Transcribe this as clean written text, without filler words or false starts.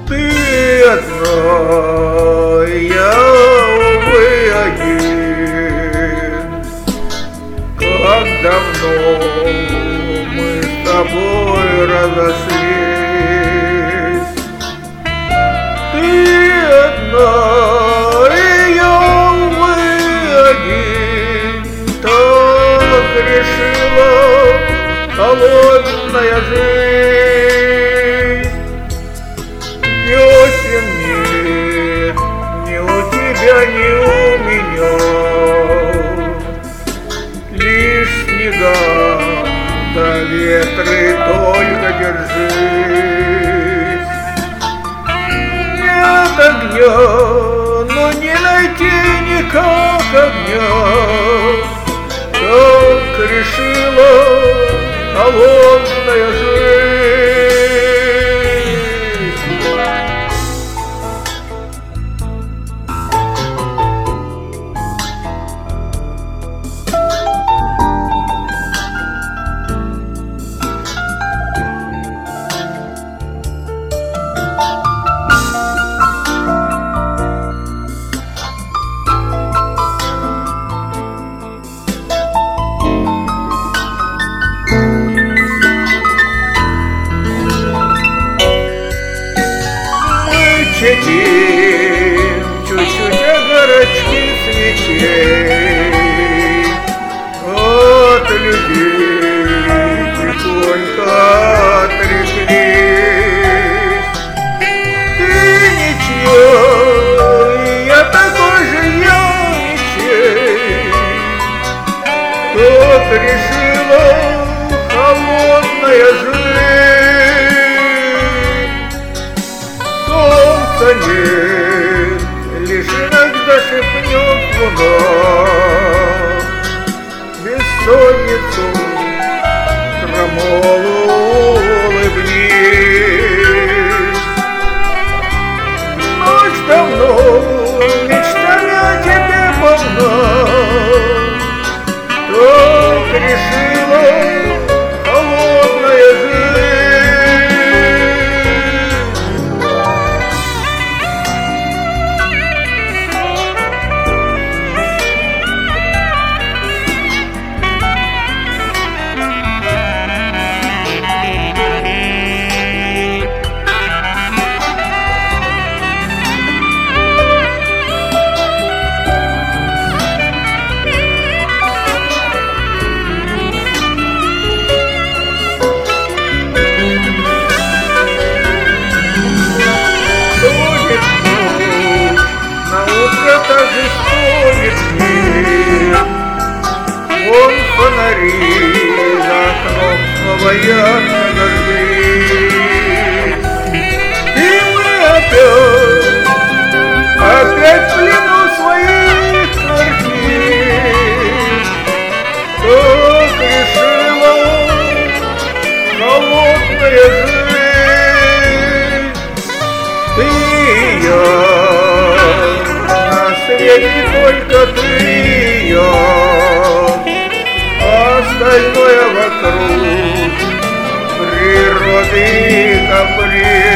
Ты одна, я, увы, один. Как давно мы с тобой разошлись. Ты одна, и я, увы, один. Так решила холодная жизнь. Весен нет ни у тебя, ни у меня. Лишь снега да ветры, только держись. Нет огня, но не найти никак огня. Так решила холодная жизнь. Чудим чуть-чуть огорочки свечей, от людей тихонько отреклись. Ты ничья, и я такой же, я ничей. Так решила холодная жизнь. Нет, лишь иногда шепнет луна бессонницу крамолу улыбнись. Ночь давно мечтами о тебе полна. Так решила холодная жизнь. Также стонет мир. Вон фонари за окном снова ярко зажглись. И мы опять в плену своих квартир. Так решила холодная жизнь. Ты и я, не только ты и я, остальное вокруг природы каприз.